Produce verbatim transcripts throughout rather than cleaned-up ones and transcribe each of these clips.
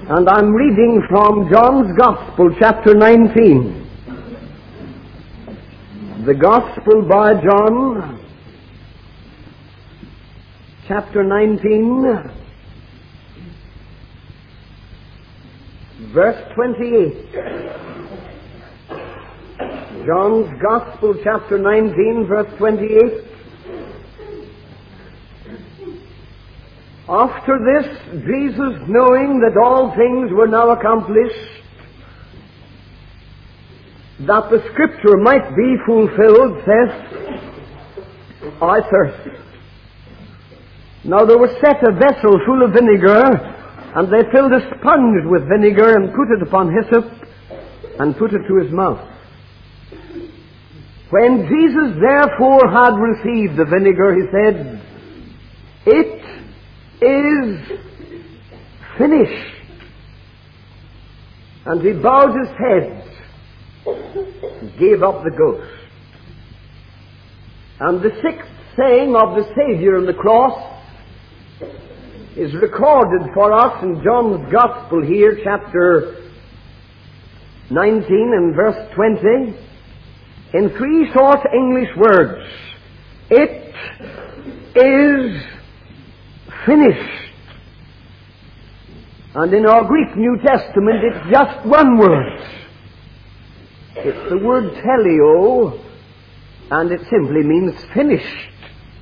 And I'm reading from John's Gospel, chapter nineteen. The Gospel by John, chapter nineteen, verse twenty-eight. John's Gospel, chapter nineteen, verse twenty-eight. After this, Jesus, knowing that all things were now accomplished, that the Scripture might be fulfilled, says, I thirst. Now there was set a vessel full of vinegar, and they filled a sponge with vinegar and put it upon hyssop and put it to his mouth. When Jesus therefore had received the vinegar, he said, It is finished. And he bowed his head, gave up the ghost. And the sixth saying of the Savior on the cross is recorded for us in John's Gospel here, chapter nineteen and verse twenty, in three short English words. It is finished. And in our Greek New Testament, it's just one word. It's the word teleo, and it simply means finished.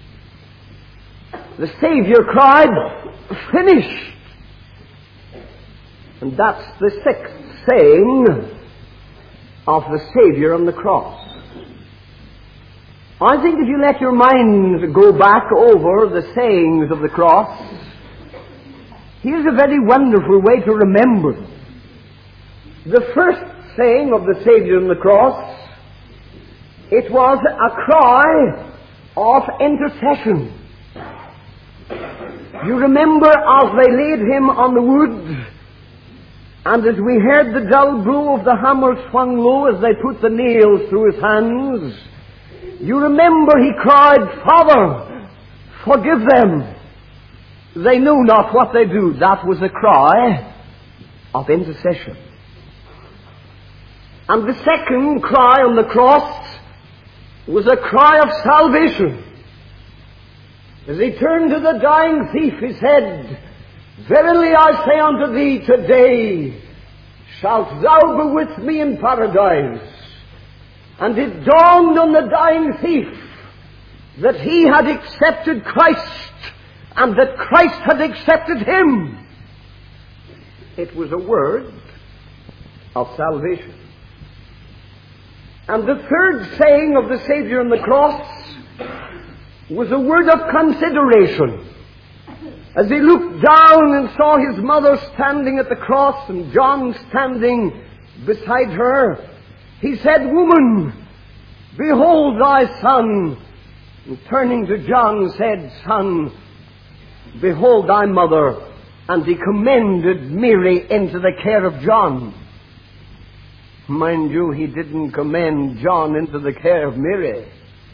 The Savior cried, finished. And that's the sixth saying of the Savior on the cross. I think if you let your mind go back over the sayings of the cross, here's a very wonderful way to remember them. The first saying of the Savior on the cross, it was a cry of intercession. You remember as they laid him on the wood, and as we heard the dull blow of the hammer swung low as they put the nails through his hands, you remember he cried, Father, forgive them. They know not what they do. That was a cry of intercession. And the second cry on the cross was a cry of salvation. As he turned to the dying thief, he said, Verily I say unto thee, today shalt thou be with me in paradise. And it dawned on the dying thief that he had accepted Christ and that Christ had accepted him. It was a word of salvation. And the third saying of the Savior on the cross was a word of consideration. As he looked down and saw his mother standing at the cross and John standing beside her, he said, Woman, behold thy son. And turning to John said, Son, behold thy mother. And he commended Mary into the care of John. Mind you, he didn't commend John into the care of Mary.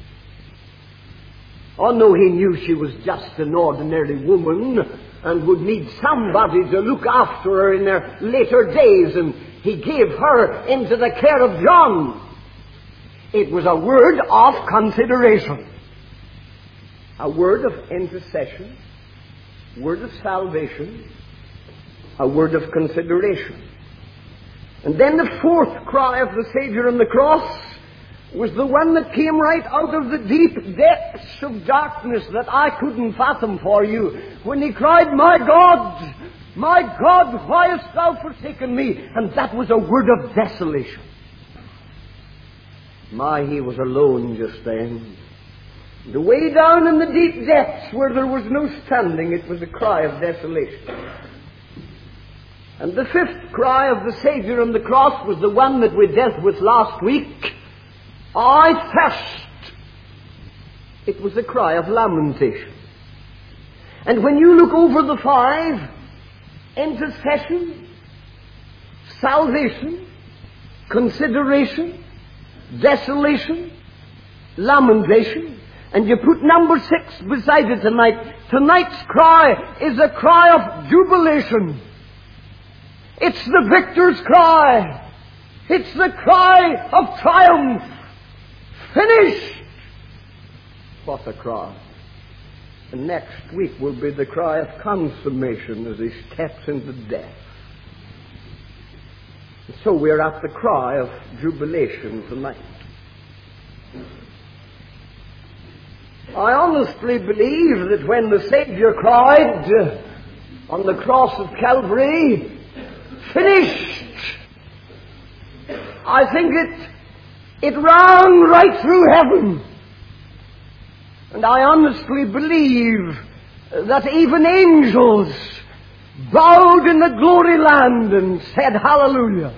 Oh no, he knew she was just an ordinary woman and would need somebody to look after her in her later days, and he gave her into the care of John. It was a word of consideration, a word of intercession, a word of salvation, a word of consideration. And then the fourth cry of the Savior on the cross was the one that came right out of the deep depths of darkness that I couldn't fathom for you, when he cried, My God, my God, why hast thou forsaken me? And that was a word of desolation. My, he was alone just then. The way down in the deep depths where there was no standing, it was a cry of desolation. And the fifth cry of the Savior on the cross was the one that we dealt with last week. I thirst. It was a cry of lamentation. And when you look over the five, intercession, salvation, consideration, desolation, lamentation, and you put number six beside it tonight, tonight's cry is a cry of jubilation. It's the victor's cry. It's the cry of triumph. Finished! What a cry. And next week will be the cry of consummation as he steps into death. And so we're at the cry of jubilation tonight. I honestly believe that when the Savior cried uh, on the cross of Calvary, finished, I think it, it rang right through heaven. And I honestly believe that even angels bowed in the glory land and said, Hallelujah.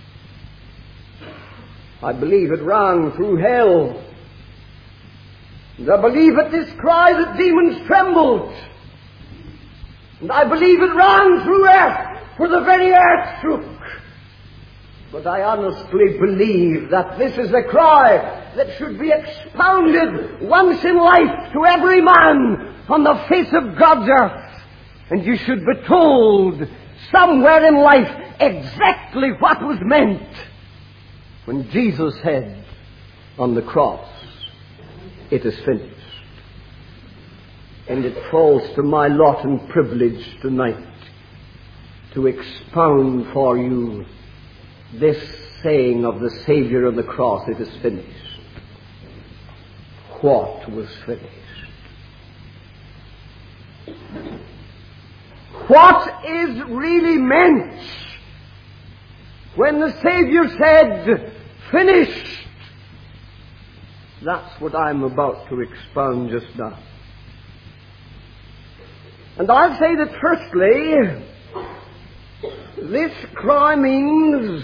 I believe it rang through hell. And I believe at this cry that demons trembled. And I believe it rang through earth, for the very earth shook. But I honestly believe that this is a cry that should be expounded once in life to every man on the face of God's earth. And you should be told somewhere in life exactly what was meant when Jesus said on the cross, it is finished. And it falls to my lot and privilege tonight to expound for you this saying of the Savior on the cross, it is finished. What was finished? What is really meant when the Savior said, finished? That's what I'm about to expound just now. And I'll say that firstly, this cry means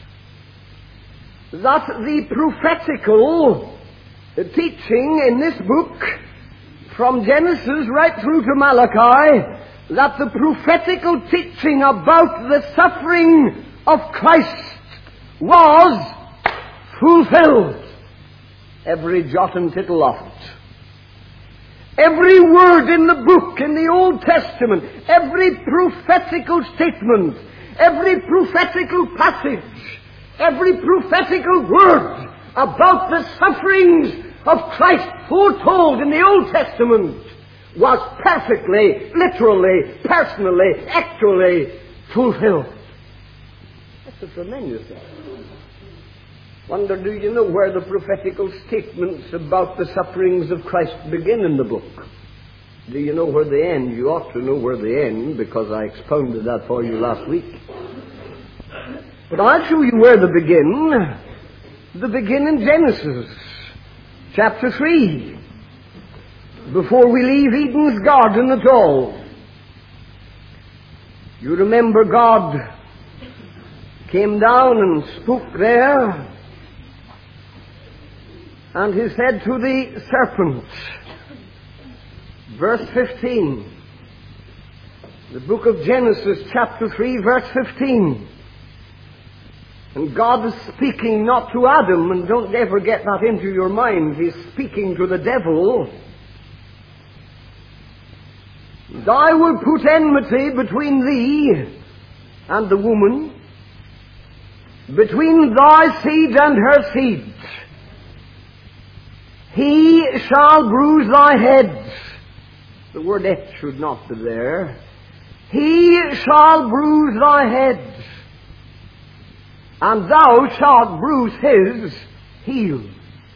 that the prophetical teaching in this book, from Genesis right through to Malachi, that the prophetical teaching about the suffering of Christ was fulfilled. Every jot and tittle of it. Every word in the book, in the Old Testament, every prophetical statement, every prophetical passage, every prophetical word about the sufferings of Christ foretold in the Old Testament was perfectly, literally, personally, actually fulfilled. That's a tremendous thing. Wonder, do you know where the prophetical statements about the sufferings of Christ begin in the book? Do you know where they end? You ought to know where they end, because I expounded that for you last week. But I'll show you where they begin. They begin in Genesis, chapter three. Before we leave Eden's garden at all. You remember God came down and spoke there. And he said to the serpent, verse fifteen, the book of Genesis, chapter three, verse fifteen. And God is speaking not to Adam, and don't ever get that into your mind. He's speaking to the devil. And I will put enmity between thee and the woman, between thy seed and her seed. He shall bruise thy head. The word "et" should not be there. He shall bruise thy head, and thou shalt bruise his heel.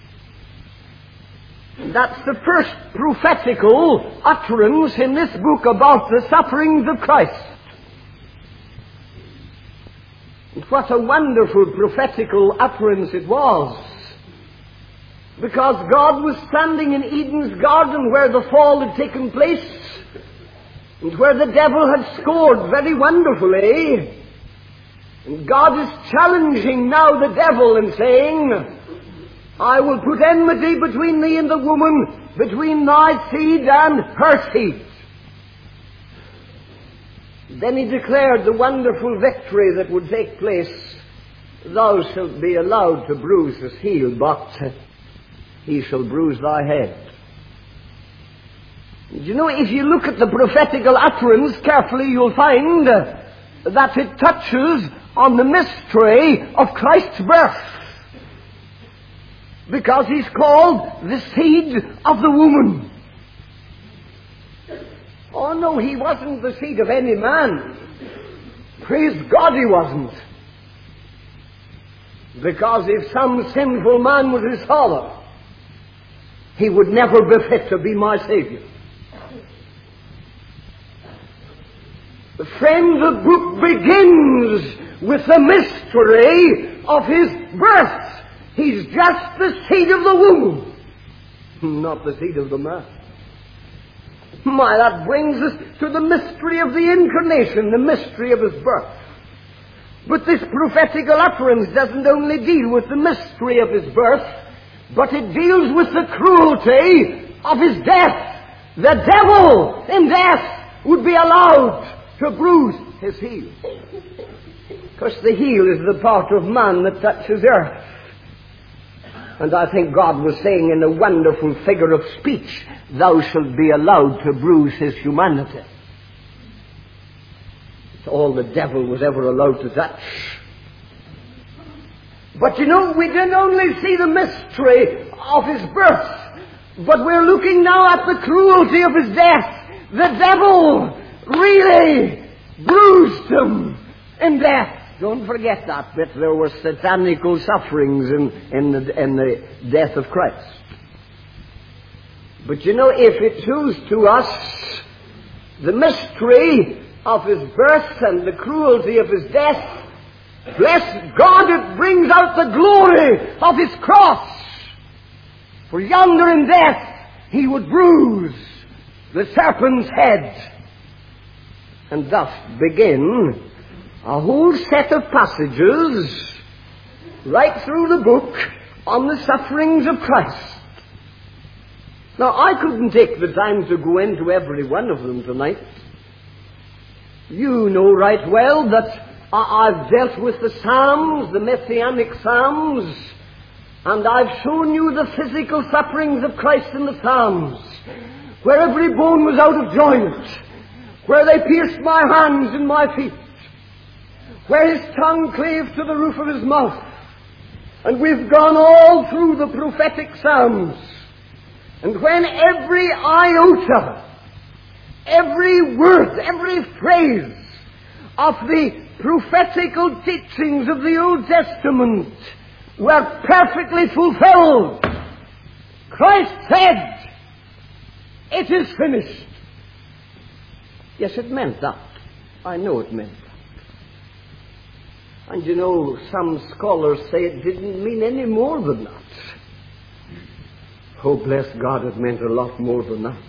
And that's the first prophetical utterance in this book about the sufferings of Christ. And what a wonderful prophetical utterance it was. Because God was standing in Eden's garden where the fall had taken place, and where the devil had scored very wonderfully. And God is challenging now the devil and saying, I will put enmity between thee and the woman, between thy seed and her seed. Then he declared the wonderful victory that would take place. Thou shalt be allowed to bruise his heel, but he shall bruise thy head. You know, if you look at the prophetical utterance carefully, you'll find that it touches on the mystery of Christ's birth. Because he's called the seed of the woman. Oh no, he wasn't the seed of any man. Praise God he wasn't. Because if some sinful man was his father, he would never be fit to be my Savior. Friend, the book begins with the mystery of his birth. He's just the seed of the womb, not the seed of the man. My, that brings us to the mystery of the incarnation, the mystery of his birth. But this prophetical utterance doesn't only deal with the mystery of his birth, but it deals with the cruelty of his death. The devil in death would be allowed to bruise his heel. Because the heel is the part of man that touches earth. And I think God was saying in a wonderful figure of speech, thou shalt be allowed to bruise his humanity. It's all the devil was ever allowed to touch. But you know, we didn't only see the mystery of his birth, but we're looking now at the cruelty of his death. The devil really bruised him in death. Don't forget that bit. There were satanical sufferings in, in, the, in the death of Christ. But you know, if it shows to us the mystery of his birth and the cruelty of his death, bless God, it brings out the glory of his cross. For yonder in death he would bruise the serpent's head. And thus begin a whole set of passages right through the book on the sufferings of Christ. Now, I couldn't take the time to go into every one of them tonight. You know right well that I've dealt with the Psalms, the Messianic Psalms, and I've shown you the physical sufferings of Christ in the Psalms, where every bone was out of joint, where they pierced my hands and my feet, where his tongue clave to the roof of his mouth. And we've gone all through the prophetic Psalms. And when every iota, every word, every phrase of the prophetical teachings of the Old Testament were perfectly fulfilled, Christ said, it is finished. Yes, it meant that. I know it meant that. And you know, some scholars say it didn't mean any more than that. Oh, bless God, it meant a lot more than that.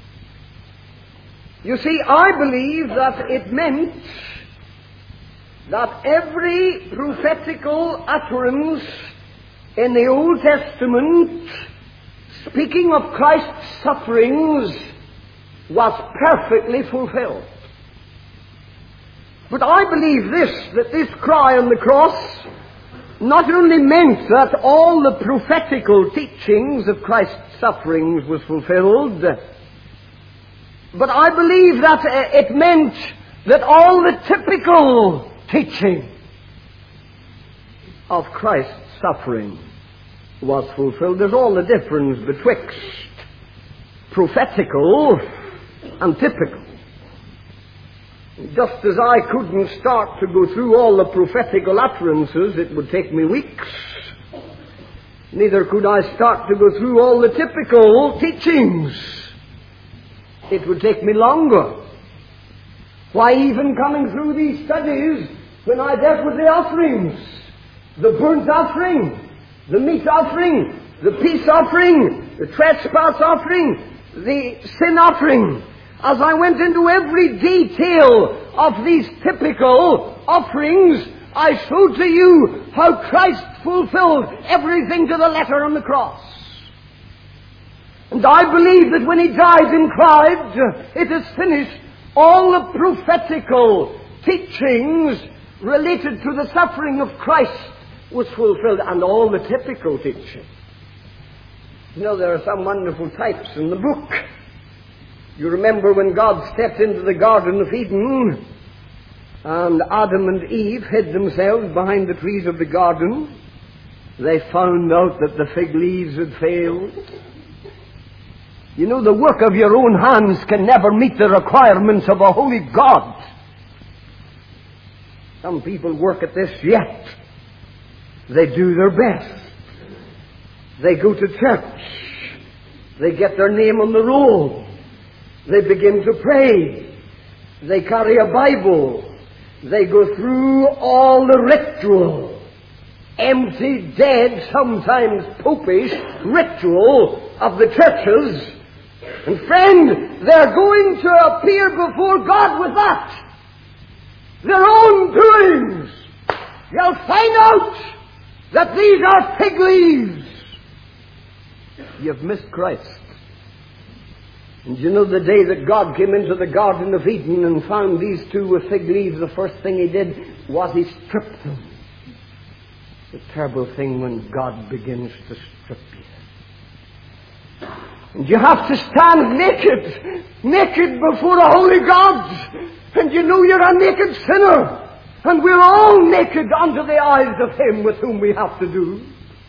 You see, I believe that it meant that every prophetical utterance in the Old Testament, speaking of Christ's sufferings, was perfectly fulfilled. But I believe this, that this cry on the cross not only meant that all the prophetical teachings of Christ's sufferings was fulfilled, but I believe that it meant that all the typical teaching of Christ's suffering was fulfilled. There's all the difference betwixt prophetical and typical. Just as I couldn't start to go through all the prophetical utterances, it would take me weeks. Neither could I start to go through all the typical teachings. It would take me longer. Why, even coming through these studies, when I dealt with the offerings, the burnt offering, the meat offering, the peace offering, the trespass offering, the sin offering, as I went into every detail of these typical offerings, I showed to you how Christ fulfilled everything to the letter on the cross. And I believe that when he died and cried, it is finished, all the prophetical teachings related to the suffering of Christ was fulfilled, and all the typical teaching. You know, there are some wonderful types in the book. You remember when God stepped into the Garden of Eden, and Adam and Eve hid themselves behind the trees of the garden, they found out that the fig leaves had failed. You know, the work of your own hands can never meet the requirements of a holy God. Some people work at this yet. They do their best. They go to church. They get their name on the roll. They begin to pray. They carry a Bible. They go through all the ritual, empty, dead, sometimes popish ritual of the churches. And friend, they're going to appear before God with that. Their own doings. You'll find out that these are fig leaves. You've missed Christ. And you know, the day that God came into the Garden of Eden and found these two with fig leaves, the first thing he did was he stripped them. It's a terrible thing when God begins to strip you. And you have to stand naked, naked before a holy God. And you know you're a naked sinner. And we're all naked under the eyes of him with whom we have to do.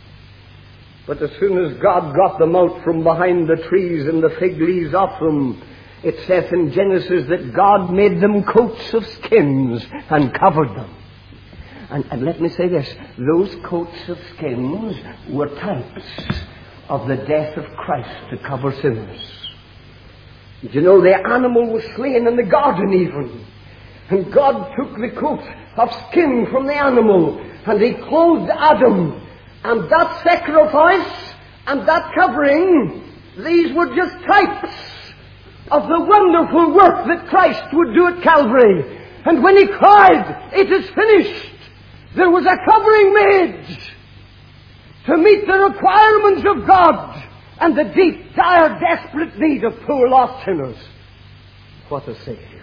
But as soon as God got them out from behind the trees and the fig leaves off them, it says in Genesis that God made them coats of skins and covered them. And, and let me say this, those coats of skins were types of the death of Christ to cover sinners. You know, the animal was slain in the garden even. And God took the coat of skin from the animal and he clothed Adam. And that sacrifice and that covering, these were just types of the wonderful work that Christ would do at Calvary. And when he cried, "It is finished," there was a covering made to meet the requirements of God and the deep, dire, desperate need of poor lost sinners. What a Savior.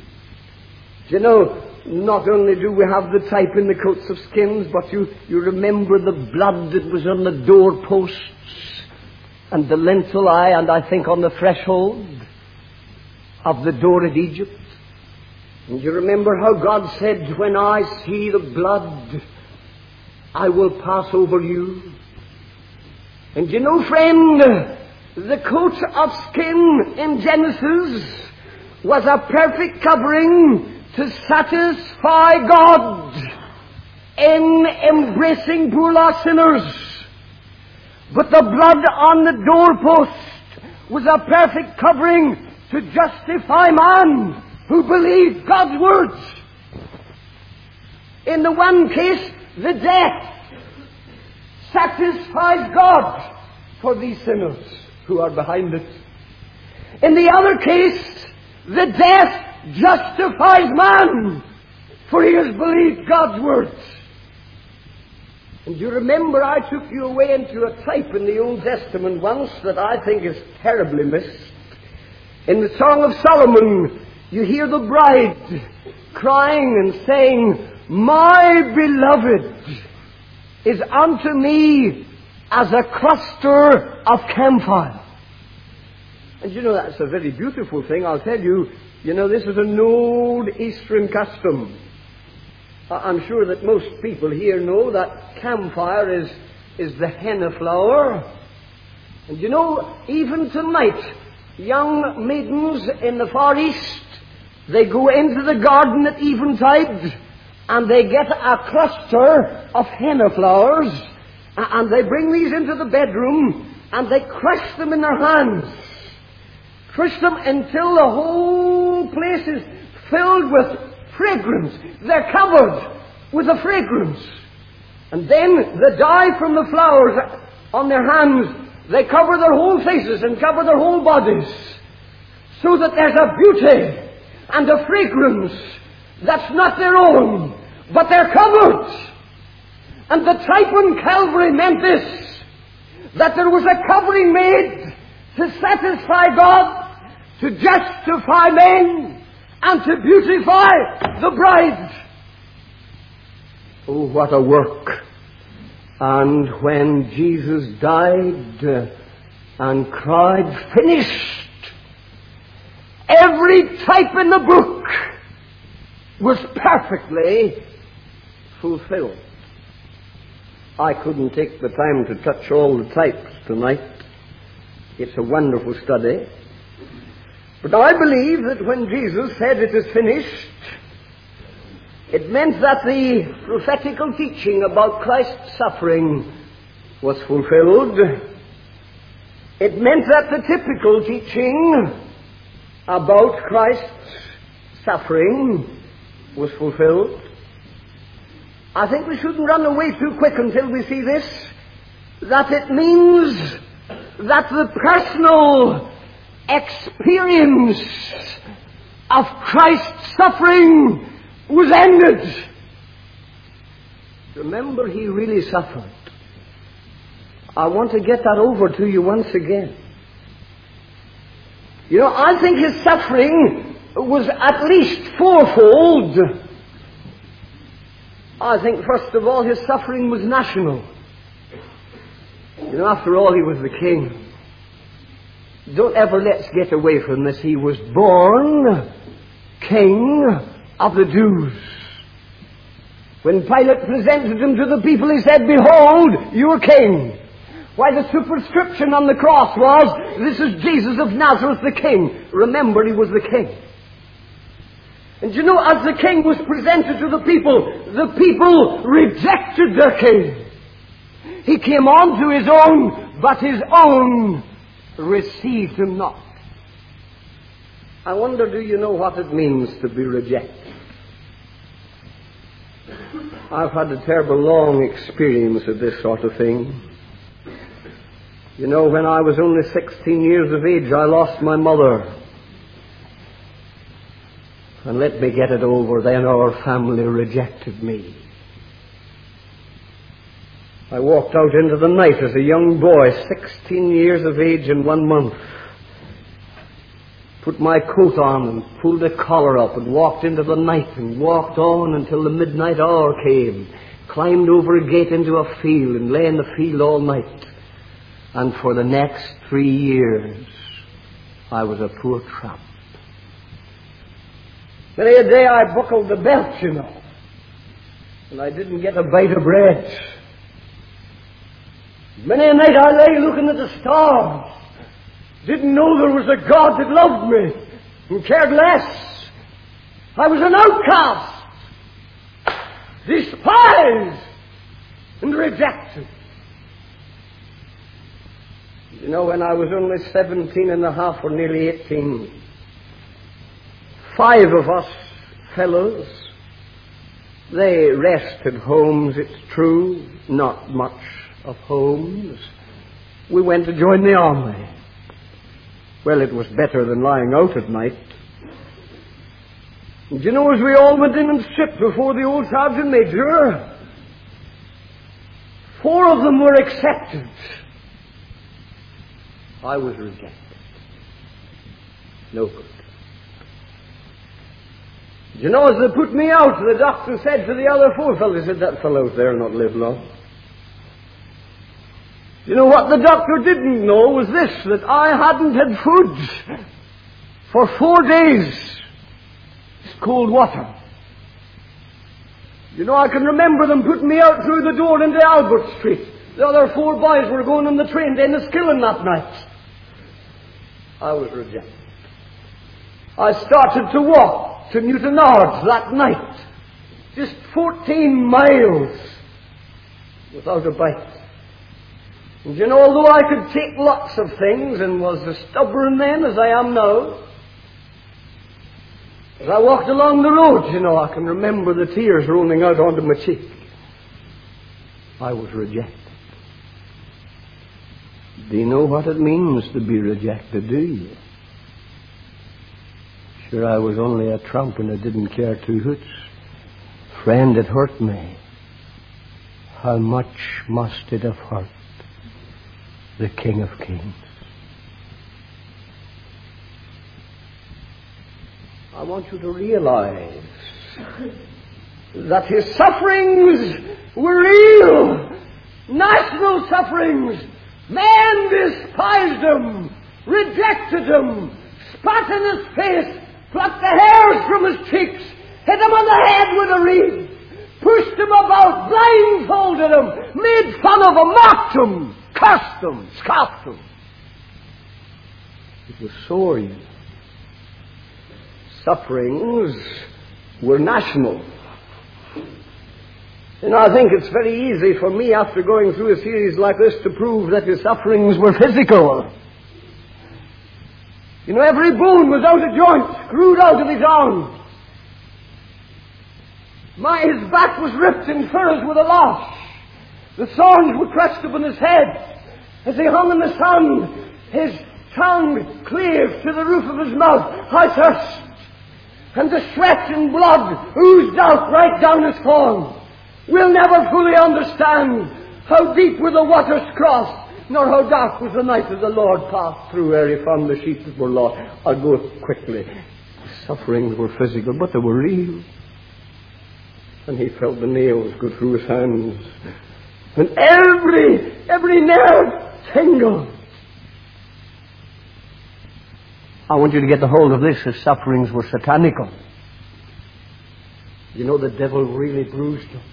Do you know, not only do we have the type in the coats of skins, but you, you remember the blood that was on the doorposts and the lintel, eye, and I think on the threshold of the door at Egypt. And you remember how God said, "When I see the blood, I will pass over you." And you know, friend, the coat of skin in Genesis was a perfect covering to satisfy God in embracing poor lost sinners. But the blood on the doorpost was a perfect covering to justify man who believed God's words. In the one case, the death satisfies God for these sinners who are behind it. In the other case, the death justifies man, for he has believed God's words. And you remember I took you away into a type in the Old Testament once that I think is terribly missed. In the Song of Solomon, you hear the bride crying and saying, "My beloved is unto me as a cluster of camphire." And you know, that's a very beautiful thing, I'll tell you. You know, this is an old Eastern custom. I'm sure that most people here know that camphire is, is the henna flower. And you know, even tonight, young maidens in the Far East, they go into the garden at eventide and they get a cluster of henna flowers and they bring these into the bedroom and they crush them in their hands. Crush them until the whole place is filled with fragrance. They're covered with a fragrance. And then the dye from the flowers on their hands, they cover their whole faces and cover their whole bodies, so that there's a beauty and a fragrance that's not their own, but they're covered. And the type on Calvary meant this, that there was a covering made to satisfy God, to justify men, and to beautify the bride. Oh, what a work. And when Jesus died uh, and cried, "Finished," every type in the book was perfectly fulfilled. I couldn't take the time to touch all the types tonight. It's a wonderful study. But I believe that when Jesus said it is finished, it meant that the prophetical teaching about Christ's suffering was fulfilled. It meant that the typical teaching about Christ's suffering was fulfilled. I think we shouldn't run away too quick until we see this, that it means that the personal experience of Christ's suffering was ended. Remember, he really suffered. I want to get that over to you once again. You know, I think his suffering was at least fourfold. I think, first of all, his suffering was national. You know, after all, he was the king. Don't ever let's get away from this. He was born king of the Jews. When Pilate presented him to the people, he said, "Behold, your king." Why, the superscription on the cross was, "This is Jesus of Nazareth, the king." Remember, he was the king. And you know, as the king was presented to the people, the people rejected their king. He came on to his own, but his own received him not. I wonder, do you know what it means to be rejected? I've had a terrible long experience of this sort of thing. You know, when I was only sixteen years of age, I lost my mother. And let me get it over, then our family rejected me. I walked out into the night as a young boy, sixteen years of age and one month. Put my coat on and pulled the collar up and walked into the night and walked on until the midnight hour came. Climbed over a gate into a field and lay in the field all night. And for the next three years, I was a poor tramp. Many a day I buckled the belt, you know, and I didn't get a bite of bread. Many a night I lay looking at the stars. Didn't know there was a God that loved me and cared less. I was an outcast, despised and rejected. You know, when I was only seventeen and a half or nearly eighteen, five of us fellows, they rested homes, it's true, not much of homes. We went to join the army. Well, it was better than lying out at night. And you know, as we all went in and stripped before the old sergeant major, four of them were accepted. I was rejected. No good. You know, as they put me out, the doctor said to the other four fellows, he said, "That fellow's there will not live long." You know what the doctor didn't know was this, that I hadn't had food for four days. It's cold water. You know, I can remember them putting me out through the door into Albert Street. The other four boys were going on the train to Enniskillen that night. I was rejected. I started to walk to Newtownards that night, just fourteen miles, without a bite. And you know, although I could take lots of things and was as stubborn then as I am now, as I walked along the road, you know, I can remember the tears rolling out onto my cheek. I was rejected. Do you know what it means to be rejected, do you? Sure, I was only a tramp and I didn't care two hoots. Friend, it hurt me. How much must it have hurt the King of Kings? I want you to realize that his sufferings were real, national sufferings. Man despised him, rejected him, spat in his face, plucked the hairs from his cheeks, hit him on the head with a reed, pushed him about, blindfolded him, made fun of him, mocked him, cursed him, scoffed him. It was sore. Sufferings were national. And I think it's very easy for me, after going through a series like this, to prove that his sufferings were physical. You know, every bone was out of joint, screwed out of his arm. My, his back was ripped in furrows with a lash. The thorns were crushed upon his head. As he hung in the sun, his tongue cleaved to the roof of his mouth. I thirst. And the sweat and blood oozed out right down his form. We'll never fully understand how deep were the waters crossed, nor how dark was the night as the Lord passed through ere he found the sheep that were lost. I'll go quickly. The sufferings were physical, but they were real. And he felt the nails go through his hands. And every, every nerve tingled. I want you to get the hold of this. His sufferings were satanical. You know, the devil really bruised him.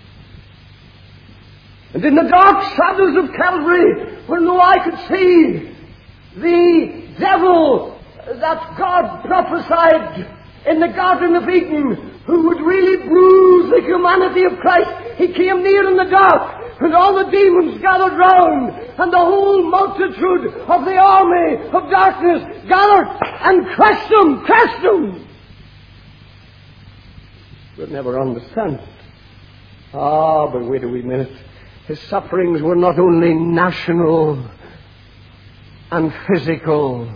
And in the dark shadows of Calvary, where no eye could see, the devil that God prophesied in the Garden of Eden, who would really bruise the humanity of Christ, he came near in the dark, and all the demons gathered round, and the whole multitude of the army of darkness gathered and crushed him, crushed him. We'll never understand. Ah, but wait a wee minute. His sufferings were not only national and physical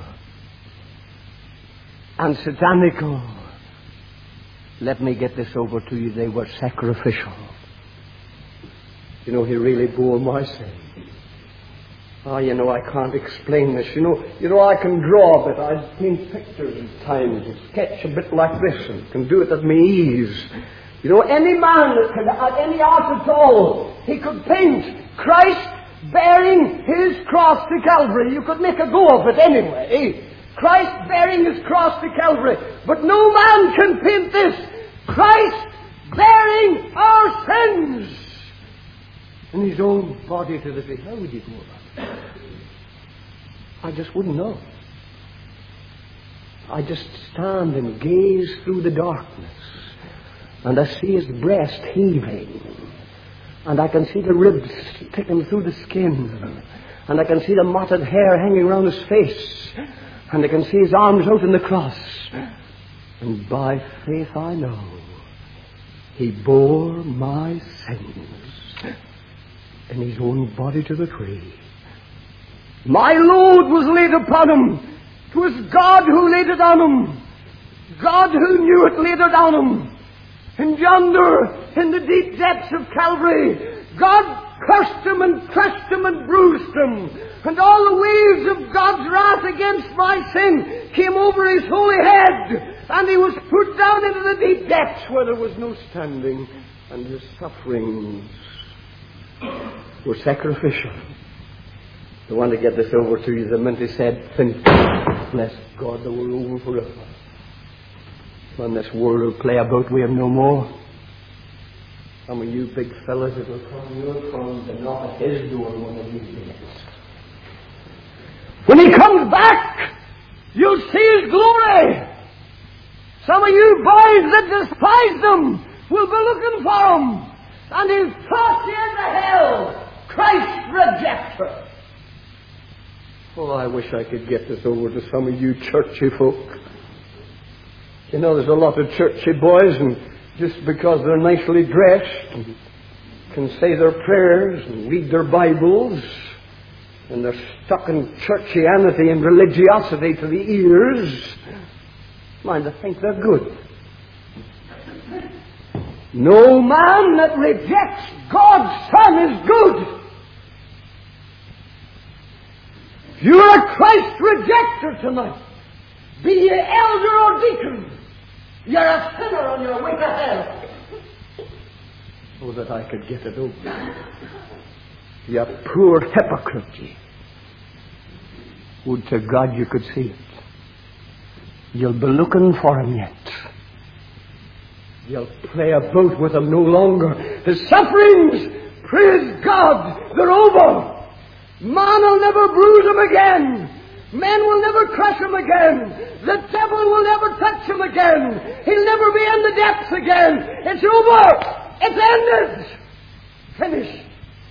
and satanical. Let me get this over to you. They were sacrificial. You know, he really bore my sin. Ah, you know, I can't explain this. You know, you know, I can draw a bit. I've seen pictures at times and sketch a bit like this and can do it at my ease. You know, any man that could, at any art at all, he could paint Christ bearing his cross to Calvary. You could make a go of it anyway. Christ bearing his cross to Calvary. But no man can paint this. Christ bearing our sins in his own body to the tree. How would you go about it? I just wouldn't know. I just stand and gaze through the darkness. And I see his breast heaving. And I can see the ribs sticking through the skin. And I can see the matted hair hanging around his face. And I can see his arms out in the cross. And by faith I know he bore my sins in his own body to the tree. My load was laid upon him. It was God who laid it on him. God who knew it laid it on him. And yonder, in the deep depths of Calvary, God cursed him and crushed him and bruised him. And all the waves of God's wrath against my sin came over his holy head. And he was put down into the deep depths where there was no standing. And his sufferings were sacrificial. I want to get this over to you. The minute he said, think, bless God, that we're over forever. When this world will play about, we have no more. Some of you big fellas that will come your phone to knock at his door one of these days. When he comes back, you'll see his glory. Some of you boys that despise him will be looking for him. And he'll toss you into hell. Christ rejects her. Oh, I wish I could get this over to some of you churchy folk. You know, there's a lot of churchy boys, and just because they're nicely dressed and can say their prayers and read their Bibles, and they're stuck in churchianity and religiosity to the ears, mind, I think they're good. No man that rejects God's Son is good. If you're a Christ rejecter tonight, be ye elder or deacon, you're a sinner on your way to hell. Oh, that I could get it over. You poor hypocrite, ye. Would to God you could see it. You'll be looking for him yet. You'll play about with them no longer. His sufferings, praise God, they're over. Man will never bruise him again. Men will never crush him again. The devil will never touch him again. He'll never be in the depths again. It's over. It's ended. Finished.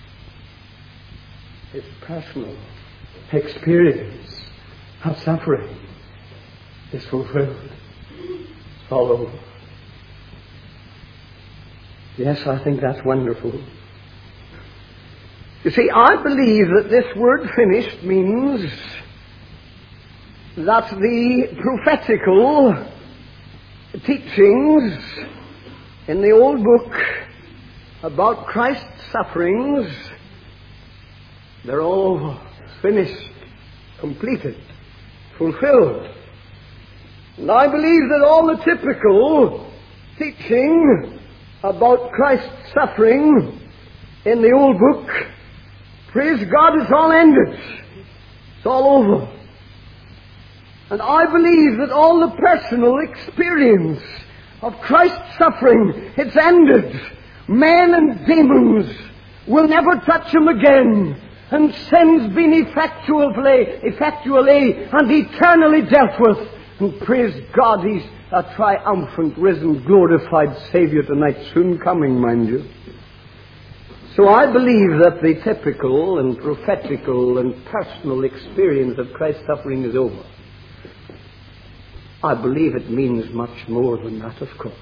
His personal experience of suffering is fulfilled. It's all over. Yes, I think that's wonderful. You see, I believe that this word finished means that the prophetical teachings in the old book about Christ's sufferings, they're all finished, completed, fulfilled. And I believe that all the typical teaching about Christ's suffering in the old book, praise God, it's all ended. It's all over. And I believe that all the personal experience of Christ's suffering, it's ended. Men and demons will never touch him again. And sin's been effectually, effectually and eternally dealt with. And praise God, he's a triumphant, risen, glorified Savior tonight, soon coming, mind you. So I believe that the typical and prophetical and personal experience of Christ's suffering is over. I believe it means much more than that, of course.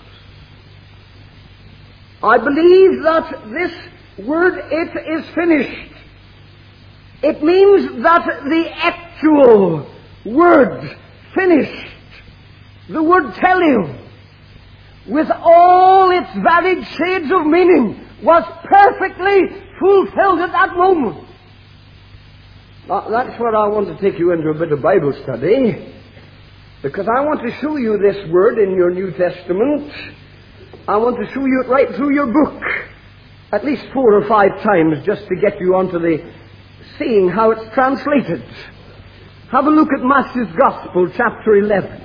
I believe that this word, it is finished. It means that the actual word, finished, the word teleo, with all its varied shades of meaning, was perfectly fulfilled at that moment. Now, that's where I want to take you into a bit of Bible study. Because I want to show you this word in your New Testament. I want to show you it right through your book. At least four or five times, just to get you onto the seeing how it's translated. Have a look at Matthew's Gospel, chapter eleven.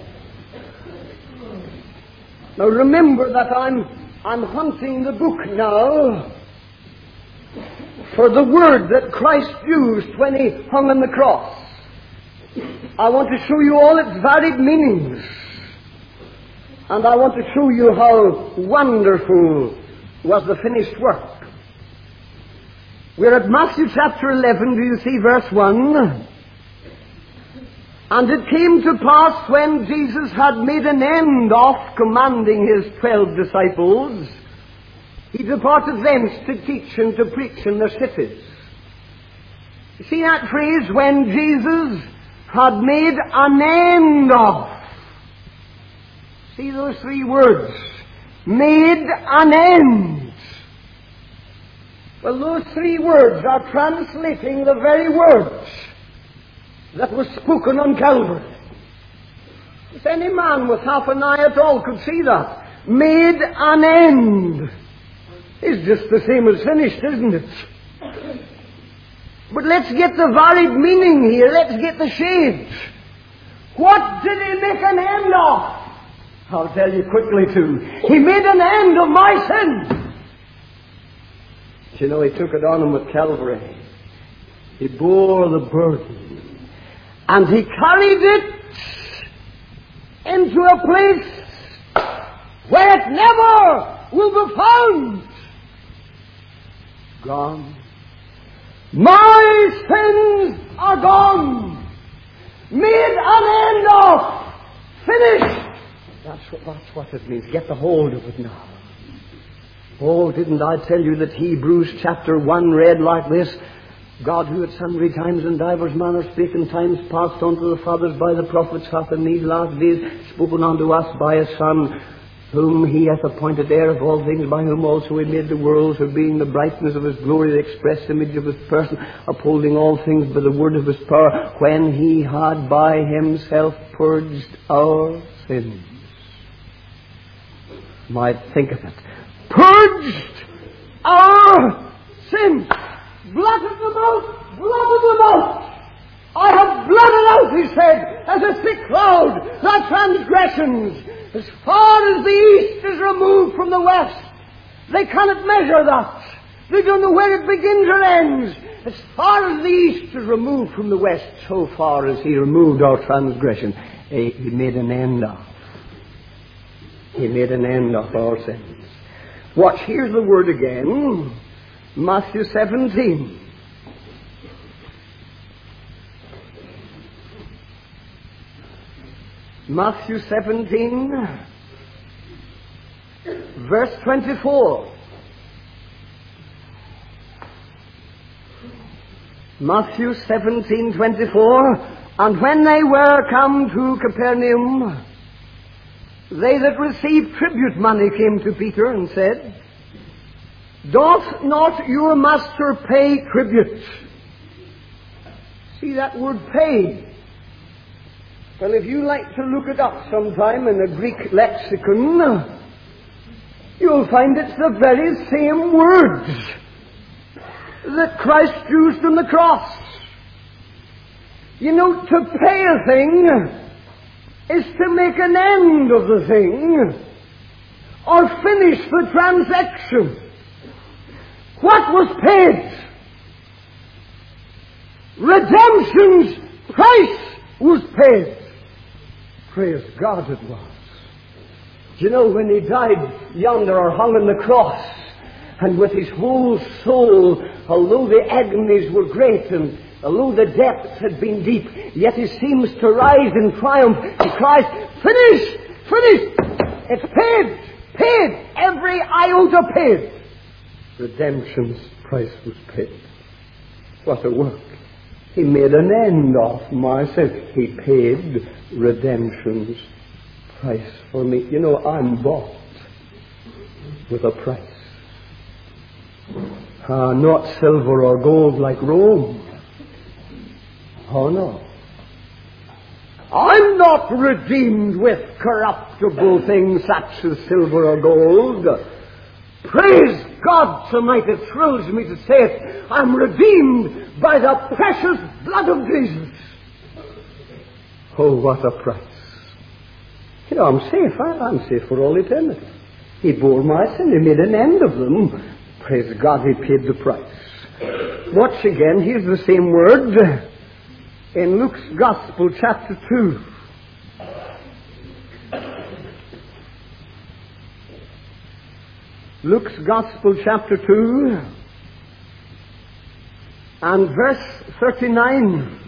Now remember that I'm, I'm hunting the book now for the word that Christ used when he hung on the cross. I want to show you all its varied meanings. And I want to show you how wonderful was the finished work. We're at Matthew chapter eleven. Do you see verse one? And it came to pass when Jesus had made an end of commanding his twelve disciples, he departed thence to teach and to preach in their cities. You see that phrase, when Jesus had made an end of. See those three words. Made an end. Well, those three words are translating the very words that were spoken on Calvary. If any man with half an eye at all could see that. Made an end. It's just the same as finished, isn't it? But let's get the varied meaning here. Let's get the shades. What did he make an end of? I'll tell you quickly too. He made an end of my sin. You know, he took it on him at Calvary. He bore the burden. And he carried it into a place where it never will be found. Gone. My sins are gone. Made an end of. Finished. That's what, that's what it means. Get the hold of it now. Oh, didn't I tell you that Hebrews chapter one read like this? God, who at sundry times and divers manners spake in times past unto the fathers by the prophets, hath in these last days spoken unto us by his Son, whom he hath appointed heir of all things, by whom also he made the worlds, who being the brightness of his glory, the express image of his person, upholding all things by the word of his power, when he had by himself purged our sins. Might think of it. Purged our sins. Blotted them out. Blotted them out. I have blotted out, he said, as a thick cloud, thy transgressions. As far as the east is removed from the west, they cannot measure that. They don't know where it begins or ends. As far as the east is removed from the west, so far as he removed our transgression, he made an end of. He made an end of our sins. Watch, here's the word again. Matthew seventeen. Matthew seventeen, verse twenty-four. Matthew seventeen, twenty-four. And when they were come to Capernaum, they that received tribute money came to Peter and said, Doth not your master pay tribute? See that word pay? Well, if you like to look it up sometime in a Greek lexicon, you'll find it's the very same words that Christ used on the cross. You know, to pay a thing is to make an end of the thing or finish the transaction. What was paid? Redemption's price was paid. Praise God it was. Do you know, when he died yonder or hung on the cross, and with his whole soul, although the agonies were great and although the depths had been deep, yet he seems to rise in triumph. He cries, Finish! Finish! It's paid! Paid! Every iota paid! Redemption's price was paid. What a work. He made an end of my sin. He paid redemption's price for me. You know, I'm bought with a price. Uh, not silver or gold like Rome. Oh no. I'm not redeemed with corruptible things such as silver or gold. Praise God tonight, it thrills me to say it. I'm redeemed by the precious blood of Jesus. Oh, what a price. You know, I'm safe. I, I'm safe for all eternity. He bore my sin. He made an end of them. Praise God, he paid the price. Watch again. Here's the same word in Luke's Gospel, chapter two. Luke's Gospel, chapter two, and verse thirty-nine.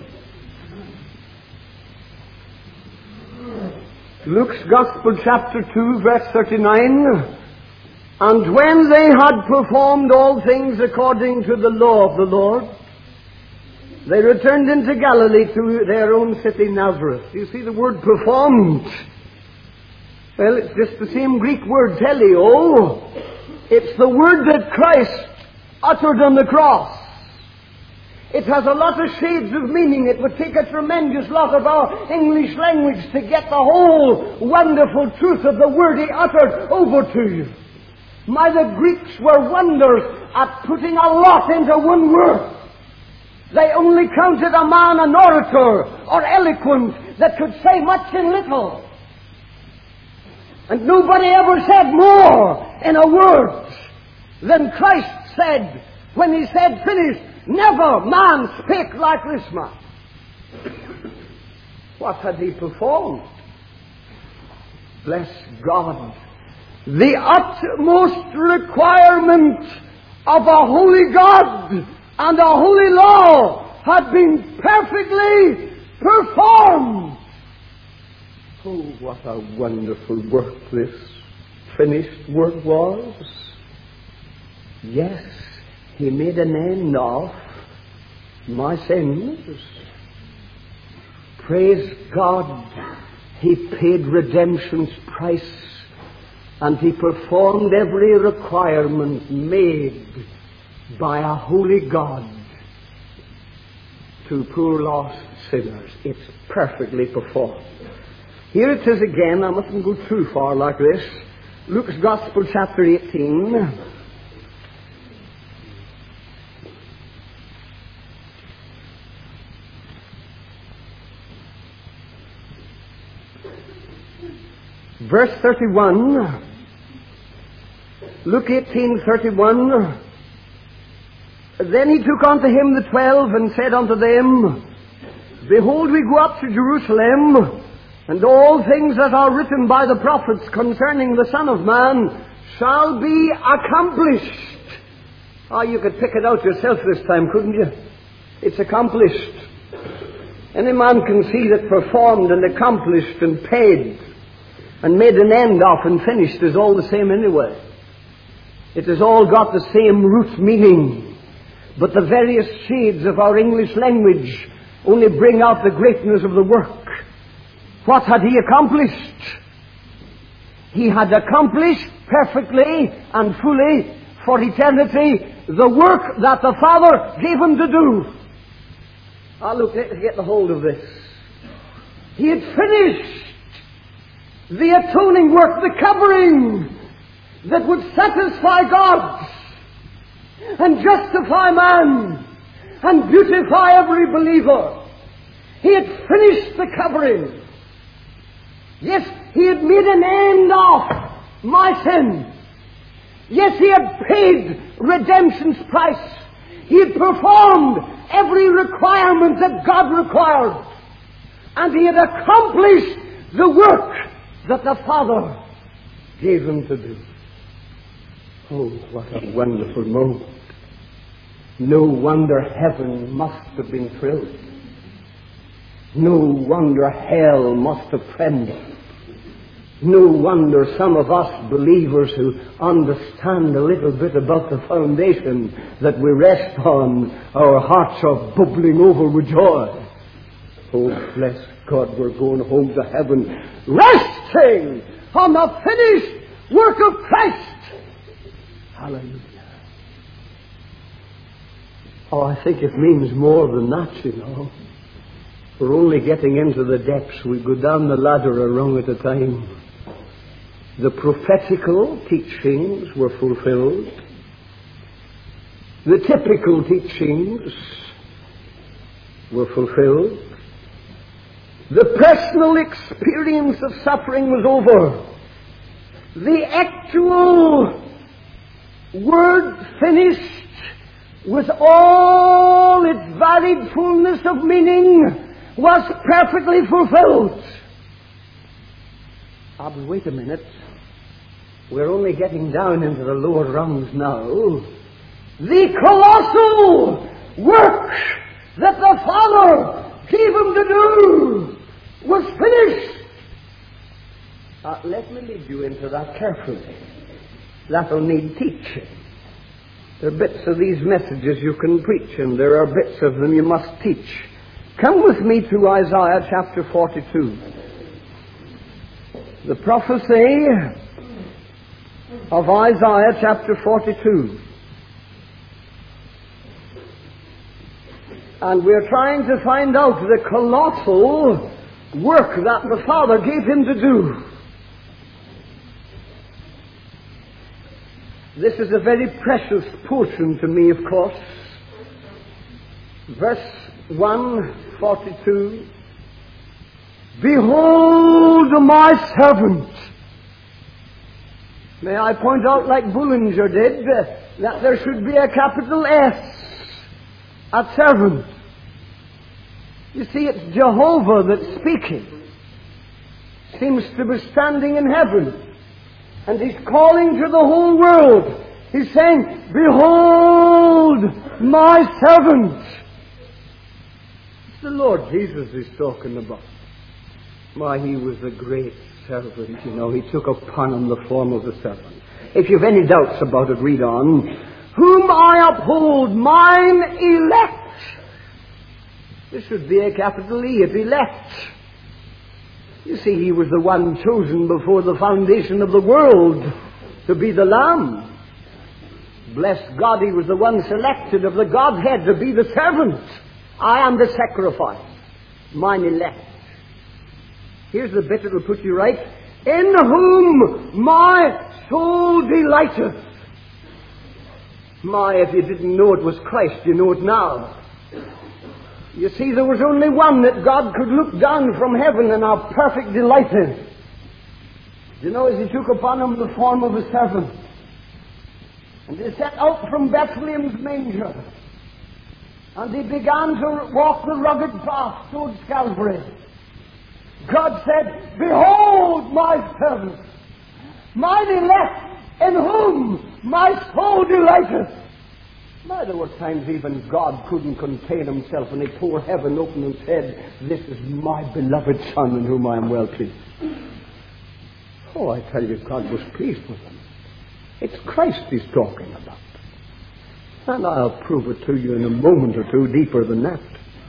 Luke's Gospel, chapter two, verse thirty-nine. And when they had performed all things according to the law of the Lord, they returned into Galilee to their own city Nazareth. You see the word performed? Well, it's just the same Greek word, teleo. It's the word that Christ uttered on the cross. It has a lot of shades of meaning. It would take a tremendous lot of our English language to get the whole wonderful truth of the word he uttered over to you. My, the Greeks were wonders at putting a lot into one word. They only counted a man an orator or eloquent that could say much in little. And nobody ever said more in a word than Christ said when he said, Finished. Never man spake like this man. What had he performed? Bless God. The utmost requirement of a holy God and a holy law had been perfectly performed. Oh, what a wonderful work this finished work was. Yes, he made an end of my sins. Praise God, he paid redemption's price, and he performed every requirement made by a holy God to poor lost sinners. It's perfectly performed. Here it is again. I mustn't go too far like this. Luke's Gospel, chapter eighteen. Verse thirty-one. Luke eighteen thirty-one. Then he took unto him the twelve, and said unto them, Behold, we go up to Jerusalem, and all things that are written by the prophets concerning the Son of Man shall be accomplished. Ah, you could pick it out yourself this time, couldn't you? It's accomplished. Any man can see that performed and accomplished and paid and made an end of and finished is all the same anyway. It has all got the same root meaning. But the various shades of our English language only bring out the greatness of the work. What had he accomplished? He had accomplished perfectly and fully for eternity the work that the Father gave him to do. Ah, look, let's get the hold of this. He had finished the atoning work, the covering that would satisfy God and justify man and beautify every believer. He had finished the covering. Yes, he had made an end of my sin. Yes, he had paid redemption's price. He had performed every requirement that God required. And he had accomplished the work that the Father gave him to do. Oh, what a wonderful moment. No wonder heaven must have been thrilled. No wonder hell must have trembled. No wonder some of us believers who understand a little bit about the foundation that we rest on, our hearts are bubbling over with joy. Oh, bless God, we're going home to heaven, resting on the finished work of Christ. Hallelujah. Oh, I think it means more than that, you know. We're only getting into the depths. We go down the ladder a rung at a time. The prophetical teachings were fulfilled. The typical teachings were fulfilled. The personal experience of suffering was over. The actual word finished with all its varied fullness of meaning was perfectly fulfilled. Ah, but wait a minute. We're only getting down into the lower rungs now. The colossal work that the Father gave him to do was finished. Uh, let me lead you into that carefully. That'll need teaching. There are bits of these messages you can preach, and there are bits of them you must teach. Come with me to Isaiah chapter forty-two. The prophecy of Isaiah chapter forty-two. And we're trying to find out the colossal work that the Father gave him to do. This is a very precious portion to me, of course. Verse one forty-two. Behold my servant. May I point out, like Bullinger did, that there should be a capital S at servant. You see, it's Jehovah that's speaking. Seems to be standing in heaven. And he's calling to the whole world. He's saying, behold my servant. It's the Lord Jesus he's talking about. Why, he was a great servant, you know. He took upon him the form of a servant. If you've any doubts about it, read on. Whom I uphold, mine elect. This should be a capital E, if elect. You see, he was the one chosen before the foundation of the world to be the Lamb. Bless God, he was the one selected of the Godhead to be the servant. I am the sacrifice, mine elect. Here's the bit that will put you right. In whom my soul delighteth. My, if you didn't know it was Christ, you know it now. You see, there was only one that God could look down from heaven and have perfect delight in. You know, as he took upon him the form of a servant, and he set out from Bethlehem's manger, and he began to walk the rugged path towards Calvary, God said, "Behold my servant, mine elect, in whom my soul delighteth." Now, there were times even God couldn't contain himself, and he tore heaven open and said, "This is my beloved Son in whom I am well pleased." Oh, I tell you, God was pleased with him. It's Christ he's talking about. And I'll prove it to you in a moment or two deeper than that.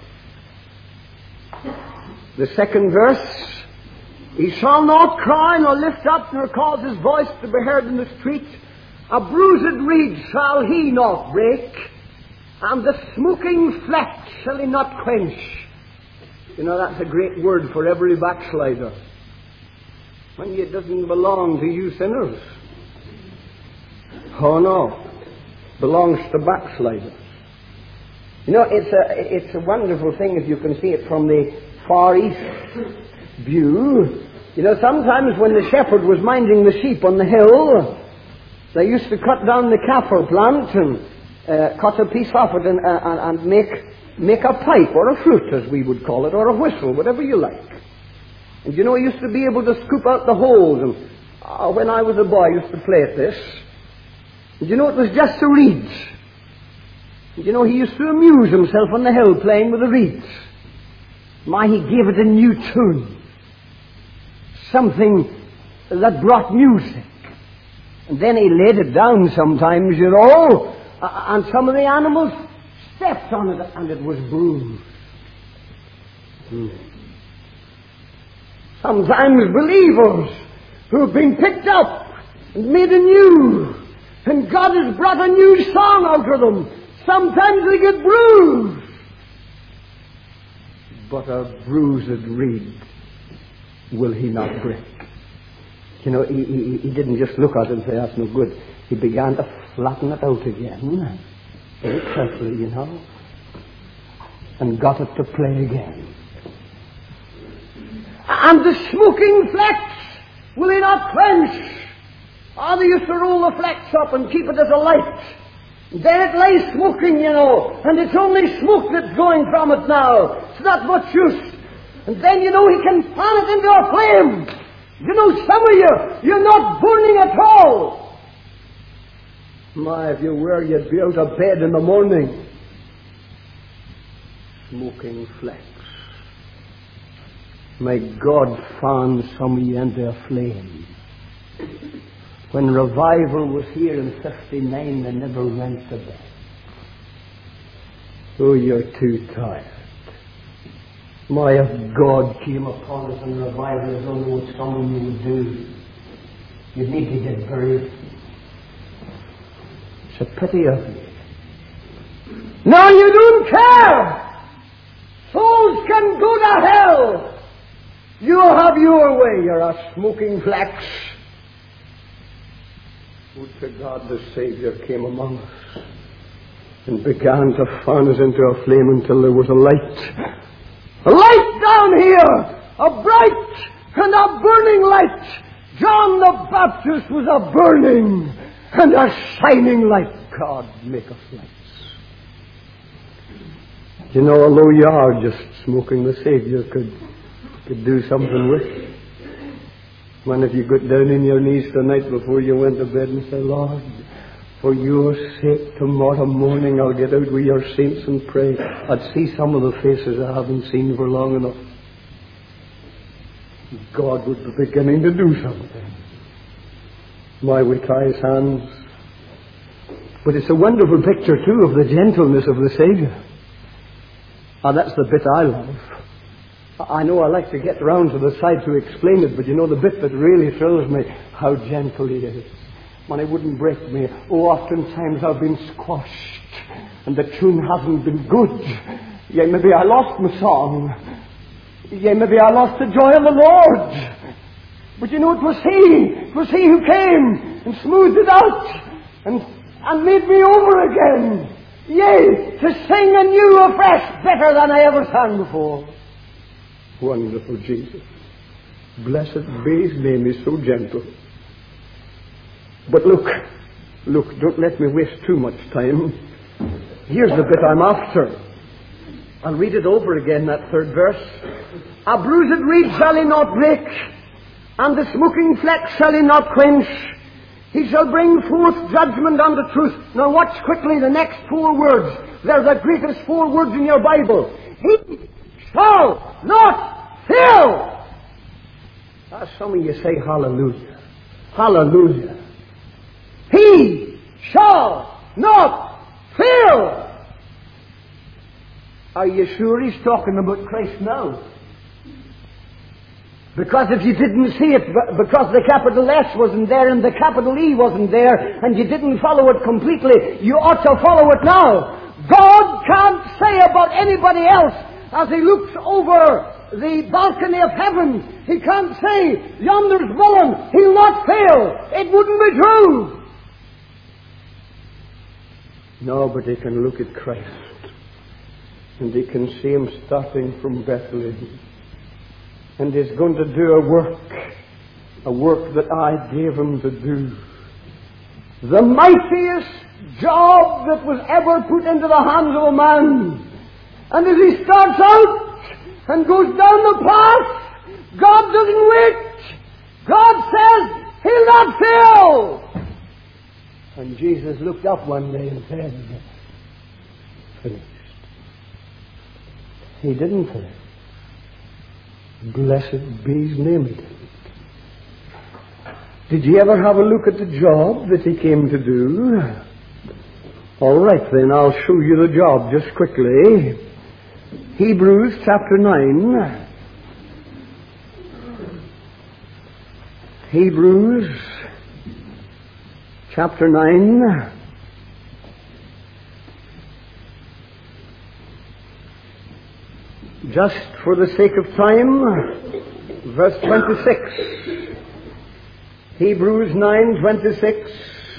The second verse, "He shall not cry nor lift up nor cause his voice to be heard in the street. A bruised reed shall he not break, and the smoking flex shall he not quench." You know, that's a great word for every backslider. When it doesn't belong to you sinners. Oh no, it belongs to backsliders. You know, it's a, it's a wonderful thing if you can see it from the Far East view. You know, sometimes when the shepherd was minding the sheep on the hill, they used to cut down the kaffir plant and uh, cut a piece off it and, uh, and make, make a pipe or a flute, as we would call it, or a whistle, whatever you like. And you know, he used to be able to scoop out the holes. And uh, when I was a boy, I used to play at this. And you know, it was just the reeds. And you know, he used to amuse himself on the hill playing with the reeds. My, he gave it a new tune. Something that brought music. And then he laid it down sometimes, you know, uh, and some of the animals stepped on it and it was bruised. Hmm. Sometimes believers who have been picked up and made anew, and God has brought a new song out of them, sometimes they get bruised. But a bruised reed will he not break. You know, he, he, he didn't just look at it and say, "That's no good." He began to flatten it out again, very carefully, you know, and got it to play again. "And the smoking flax will he not quench." Oh, they used to roll the flax up and keep it as a light. Then it lay smoking, you know, and it's only smoke that's going from it now. It's not much use. And then, you know, he can fan it into a flame. You know, some of you, you're not burning at all. My, if you were, you'd be out of bed in the morning. Smoking flax. May God fan some of you into a flame. When revival was here in fifty-nine, they never went to bed. Oh, you're too tired. My, if God came upon us in revival, I don't know what some of you would do. You'd need to get buried. It's a pity of you. Now you don't care. Souls can go to hell. You have your way. You're a smoking flax. Would to God the Savior came among us and began to fan us into a flame until there was a light. A light down here! A bright and a burning light! John the Baptist was a burning and a shining light. God, make us lights. You know, although you are just smoking, the Savior could, could do something with you. When if you got down on your knees the night before you went to bed and say, "Lord, for your sake, tomorrow morning I'll get out with your saints and pray," I'd see some of the faces I haven't seen for long enough. God would be beginning to do something. My, we tie his hands. But it's a wonderful picture, too, of the gentleness of the Savior. Ah, that's the bit I love. I know I like to get round to the side to explain it, but you know the bit that really thrills me, how gentle he is. Man, it wouldn't break me. Oh, oftentimes I've been squashed, and the tune hasn't been good. Yeah, maybe I lost my song. Yeah, maybe I lost the joy of the Lord. But you know, it was He. It was He who came and smoothed it out and, and made me over again. Yea, to sing anew afresh, better than I ever sang before. Wonderful Jesus. Blessed be his name, he's so gentle. But look, look, don't let me waste too much time. Here's the bit I'm after. I'll read it over again, that third verse. A bruised reed shall he not break, and the smoking flex shall he not quench. He shall bring forth judgment unto truth. Now watch quickly the next four words. They're the greatest four words in your Bible. He shall not fail. Ah, some of you say hallelujah. Hallelujah. He shall not fail. Are you sure he's talking about Christ now? Because if you didn't see it, because the capital S wasn't there and the capital E wasn't there, and you didn't follow it completely, you ought to follow it now. God can't say about anybody else as he looks over the balcony of heaven. He can't say, yonder's Mullen, he'll not fail. It wouldn't be true. No, but he can look at Christ, and he can see him starting from Bethlehem. And he's going to do a work, a work that I gave him to do. The mightiest job that was ever put into the hands of a man. And as he starts out and goes down the path, God doesn't wait. God says, he'll not fail. And Jesus looked up one day and said, finished. He didn't fail. Blessed be his name, he didn't. Did you ever have a look at the job that he came to do? All right, then, I'll show you the job just quickly. Hebrews chapter nine. Hebrews chapter nine. Just for the sake of time, verse twenty-six. Hebrews nine twenty-six.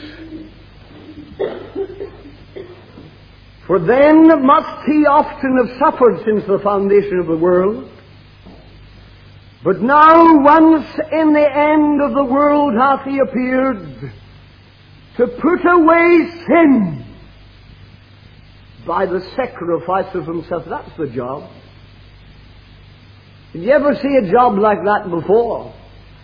For then must he often have suffered since the foundation of the world. But now once in the end of the world hath he appeared to put away sin by the sacrifice of himself. That's the job. Did you ever see a job like that before?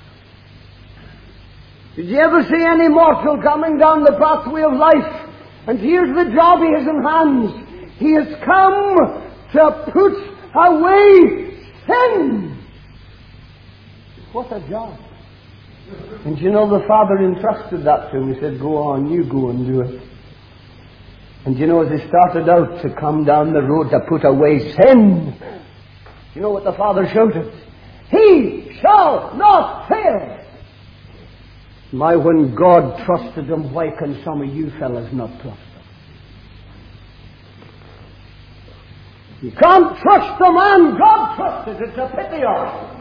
Did you ever see any mortal coming down the pathway of life? And here's the job he has in hands. He has come to put away sin. What a job. And you know, the Father entrusted that to him. He said, go on, you go and do it. And you know, as he started out to come down the road to put away sin, you know what the Father shouted? He shall not fail. My, when God trusted him, why can some of you fellas not trust him? You can't trust the man God trusted. It's a pity of it.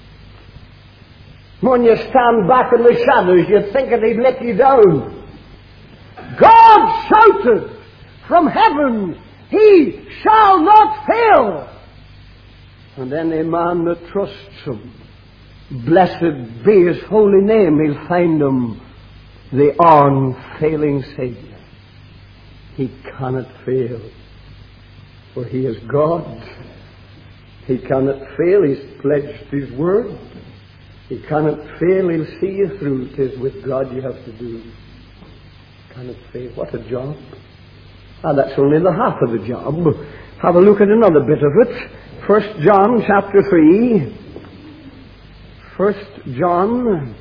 When you stand back in the shadows, you'd think that he'd let you down. God shouted from heaven, he shall not fail. And any man that trusts him, blessed be his holy name, he'll find him the unfailing Savior. He cannot fail, for he is God. He cannot fail, he's pledged his word. He cannot fail, he'll see you through. It is with God you have to do. Cannot fail. What a job. Ah, that's only the half of the job. Have a look at another bit of it. First John chapter three. First John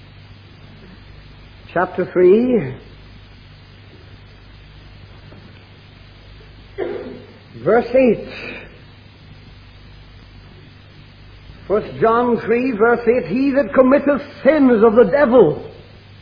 chapter three. Verse eight. First John three, verse eight. He that committeth sin is of the devil.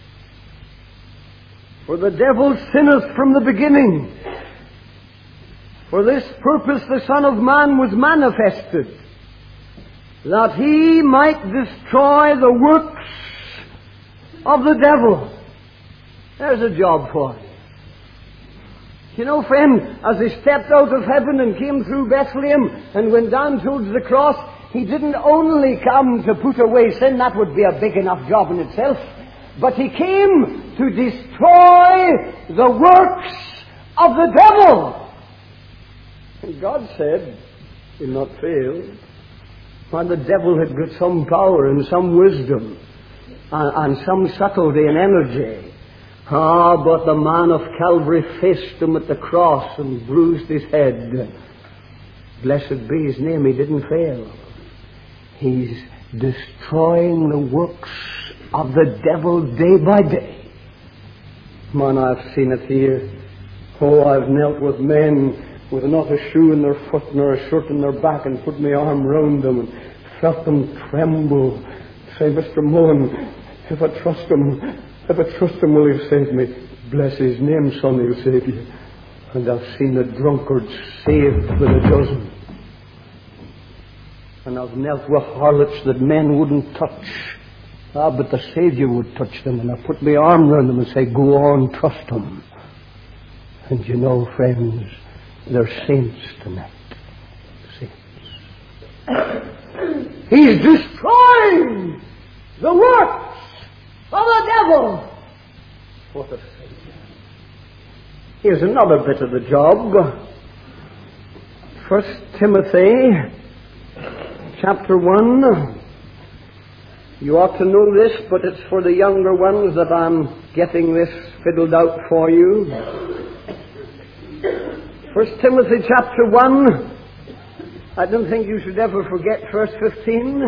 For the devil sinneth from the beginning. For this purpose the Son of Man was manifested, that he might destroy the works of the devil. There's a job for him. You know, friend, as he stepped out of heaven and came through Bethlehem and went down towards the cross, He didn't only come to put away sin, that would be a big enough job in itself, but He came to destroy the works of the devil. And God said, He'll not fail. And the devil had got some power and some wisdom and, and some subtlety and energy. Ah, but the man of Calvary faced him at the cross and bruised his head. Blessed be His name, he didn't fail. He's destroying the works of the devil day by day. Man, I've seen it here. Oh, I've knelt with men with not a shoe in their foot nor a shirt in their back and put my arm round them and felt them tremble. Say, Mister Mullen, if I trust Him, if I trust Him, will He save me? Bless His name, son, He'll save you. And I've seen the drunkards saved with a dozen. And I've knelt with harlots that men wouldn't touch. Ah, but the Savior would touch them, and I put my arm round them and say, go on, trust Him. And you know, friends, they're saints tonight. Saints. He's destroying the works of the devil. What a Savior. Here's another bit of the job. First Timothy chapter one. You ought to know this, but it's for the younger ones that I'm getting this fiddled out for you. First Timothy chapter one. I don't think you should ever forget verse fifteen.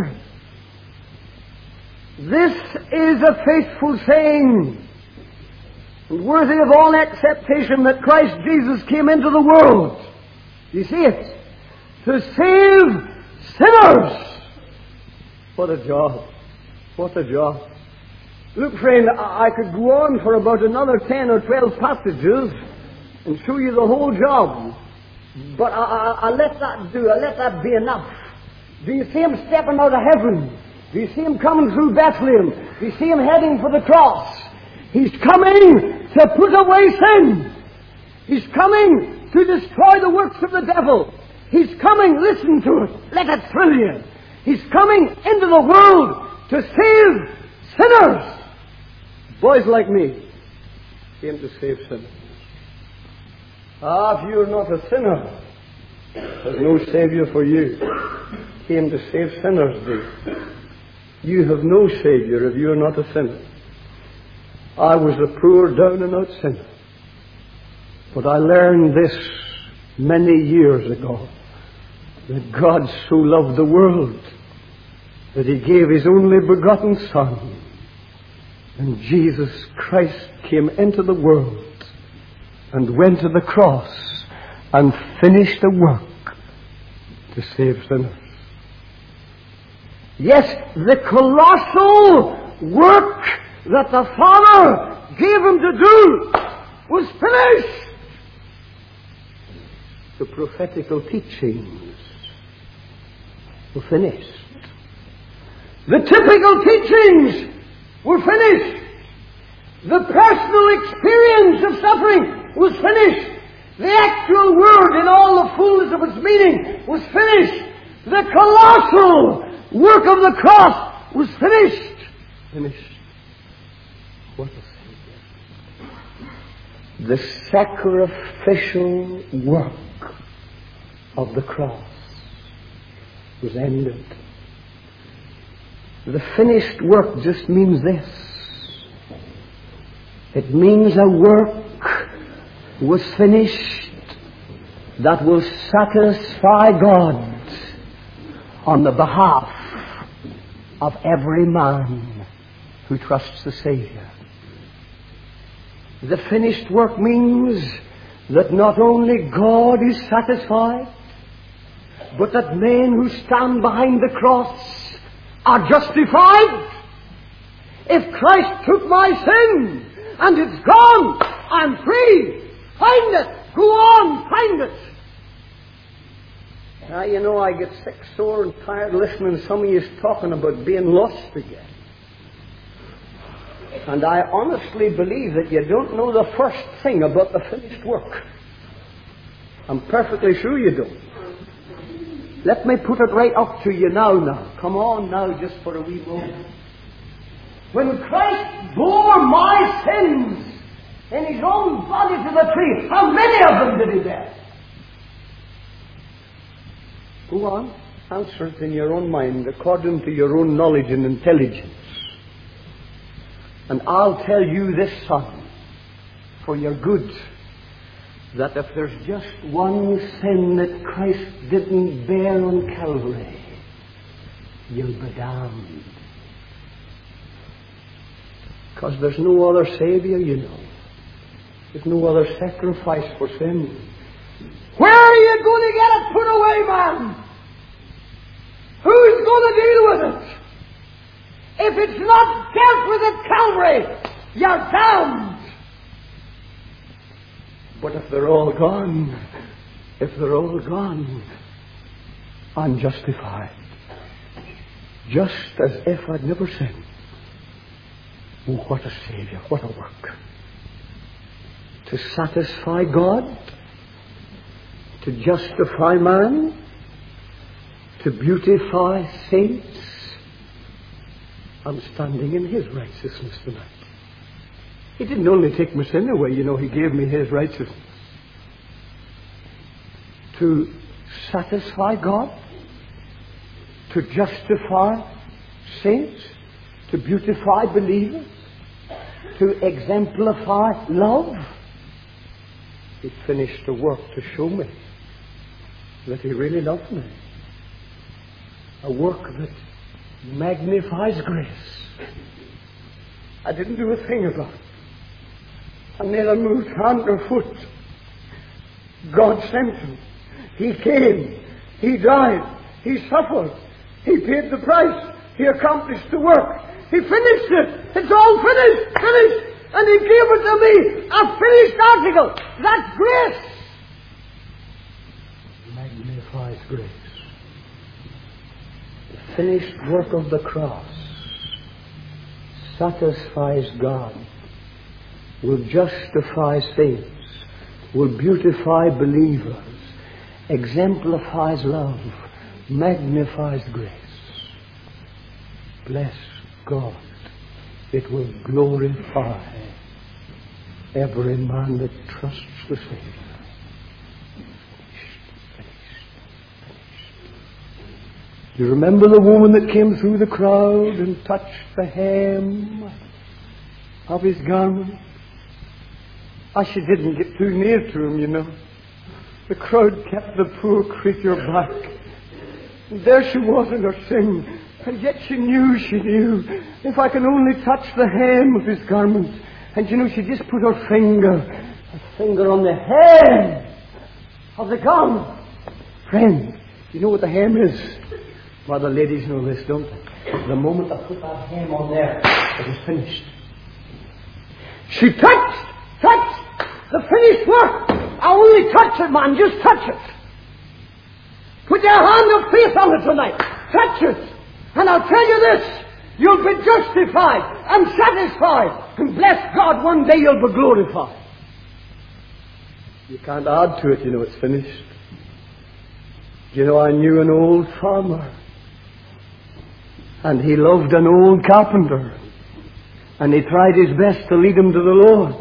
This is a faithful saying, and worthy of all acceptation, that Christ Jesus came into the world. You see it? To save sinners. What a job. What a job. Look, friend, I could go on for about another ten or twelve passages and show you the whole job. But I, I, I let that do. I let that be enough. Do you see Him stepping out of heaven? Do you see Him coming through Bethlehem? Do you see Him heading for the cross? He's coming to put away sin. He's coming to destroy the works of the devil. He's coming, listen to it, let it thrill you. He's coming into the world to save sinners. Boys like me came to save sinners. Ah, if you're not a sinner, there's no Savior for you. Came to save sinners, dear. You have no Savior if you're not a sinner. I was a poor, down and out sinner. But I learned this many years ago, that God so loved the world that He gave His only begotten Son. And Jesus Christ came into the world and went to the cross and finished the work to save sinners. Yes, the colossal work that the Father gave Him to do was finished. The prophetical teachings were finished. The typical teachings were finished. The personal experience of suffering was finished. The actual word in all the fullness of its meaning was finished. The colossal work of the cross was finished. Finished. What a Savior. The sacrificial work of the cross was ended. The finished work just means this. It means a work was finished that will satisfy God on the behalf of every man who trusts the Savior. The finished work means that not only God is satisfied, but that men who stand behind the cross are justified. If Christ took my sin and it's gone, I'm free. Find it. Go on, find it. Now, you know, I get sick, sore, and tired listening to some of you talking about being lost again. And I honestly believe that you don't know the first thing about the finished work. I'm perfectly sure you don't. Let me put it right up to you now, now. Come on now, just for a wee moment. When Christ bore my sins in His own body to the tree, how many of them did He bear? Go on, answer it in your own mind, according to your own knowledge and intelligence. And I'll tell you this, son, for your good, that if there's just one sin that Christ didn't bear on Calvary, you'll be damned. Because there's no other Savior, you know. There's no other sacrifice for sin. Where are you going to get it put away, man? Who's going to deal with it? If it's not dealt with at Calvary, you're damned. But if they're all gone, if they're all gone, I'm justified. Just as if I'd never sinned. Oh, what a Savior, what a work. To satisfy God, to justify man, to beautify saints. I'm standing in His righteousness tonight. He didn't only take my sin away, you know, He gave me His righteousness. To satisfy God, to justify saints, to beautify believers, to exemplify love. He finished the work to show me that He really loved me. A work that magnifies grace. I didn't do a thing about it. I neither moved hand or foot. God sent Him. He came. He died. He suffered. He paid the price. He accomplished the work. He finished it. It's all finished. Finished. And He gave it to me. A finished article. That's grace. Magnifies grace. The finished work of the cross satisfies God, will justify saints, will beautify believers, exemplifies love, magnifies grace. Bless God. It will glorify every man that trusts the Savior. You remember the woman that came through the crowd and touched the hem of His garment? Ah, she didn't get too near to Him, you know. The crowd kept the poor creature back. And there she was in her sin. And yet she knew, she knew, if I can only touch the hem of His garment. And you know, she just put her finger, her finger on the hem of the garment. Friend, you know what the hem is? Well, the ladies know this, don't they? The moment I put that hem on there, it was finished. She touched, touched the finished work. I only touch it, man, just touch it. Put your hand of faith on it tonight. Touch it. And I'll tell you this, you'll be justified and satisfied. And bless God, one day you'll be glorified. You can't add to it, you know, it's finished. You know, I knew an old farmer. And he loved an old carpenter. And he tried his best to lead him to the Lord.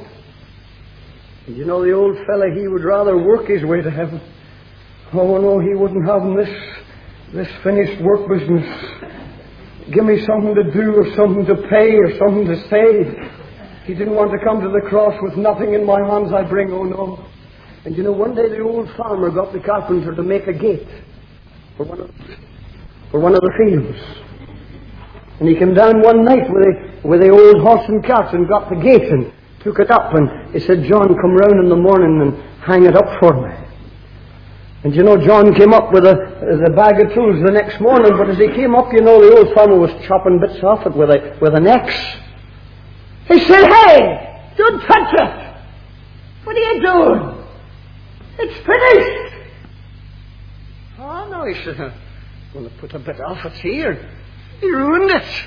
And you know, the old fella, he would rather work his way to heaven. Oh no, he wouldn't have this, this finished work business. Give me something to do or something to pay or something to say. He didn't want to come to the cross with nothing in my hands I bring, oh no. And you know, one day the old farmer got the carpenter to make a gate for one of the, for one of the fields. And he came down one night with the, with the old horse and cart and got the gate and took it up. And he said, John, come round in the morning and hang it up for me. And you know, John came up with a, with a bag of tools the next morning, but as he came up, you know, the old farmer was chopping bits off it with a, with an axe. He said, hey, don't touch it. What are you doing? It's finished. Oh, no, he said, I'm going to put a bit off it here. He ruined it.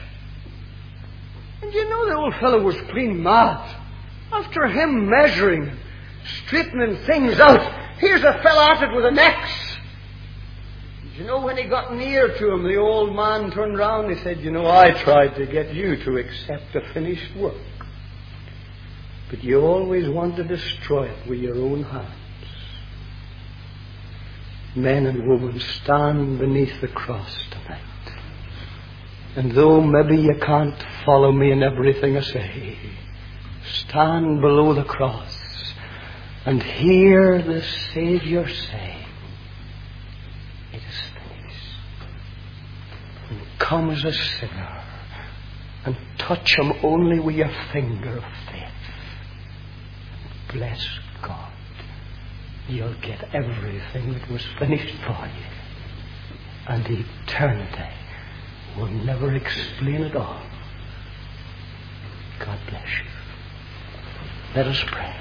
And you know, the old fellow was clean mad. After him measuring, straightening things out, here's a fellow at it with an axe. You know, when he got near to him, the old man turned round and he said, you know, I tried to get you to accept the finished work, but you always want to destroy it with your own hands. Men and women, stand beneath the cross tonight. And though maybe you can't follow me in everything I say, stand below the cross and hear the Savior say, it is finished. And come as a sinner and touch Him only with your finger of faith. Bless God. You'll get everything that was finished for you. And eternity will never explain it all. God bless you. Let us pray.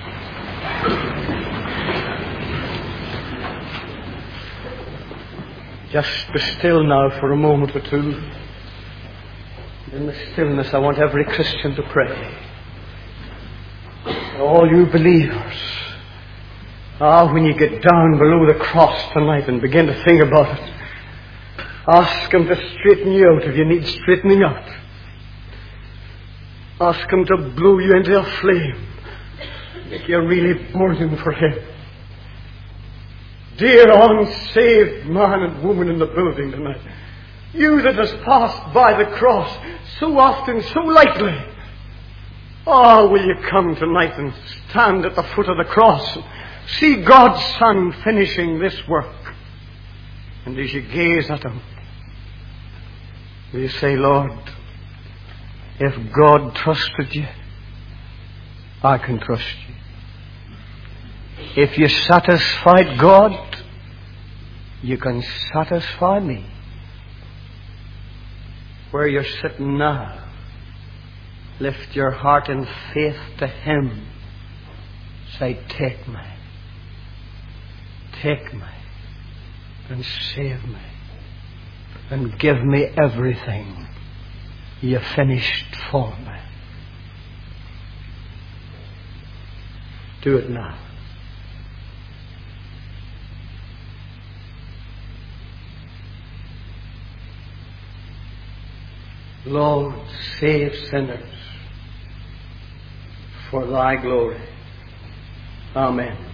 Just be still now for a moment or two. In the stillness, I want every Christian to pray. All you believers, ah, when you get down below the cross tonight and begin to think about it, ask Him to straighten you out if you need straightening out. Ask Him to blow you into a flame, make you really burning for Him. Dear unsaved man and woman in the building tonight, you that has passed by the cross so often, so lightly, oh, will you come tonight and stand at the foot of the cross and see God's Son finishing this work? And as you gaze at Him, will you say, Lord, if God trusted you, I can trust you. If you satisfied God, you can satisfy me. Where you're sitting now, lift your heart in faith to Him. Say, take me. Take me and save me and give me everything you finished for me. Do it now. Lord, save sinners for Thy glory. Amen.